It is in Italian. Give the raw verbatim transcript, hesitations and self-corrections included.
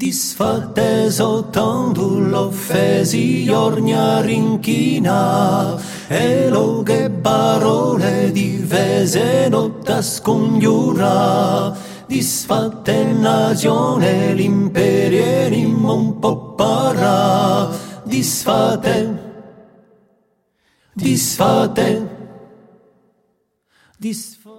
Disfatte soltanto l'offesi orgna rinchina e lo che parole difese non da scongiura. Disfatte nazione l'imperio non può parà. Disfatte, disfatte, disfatte.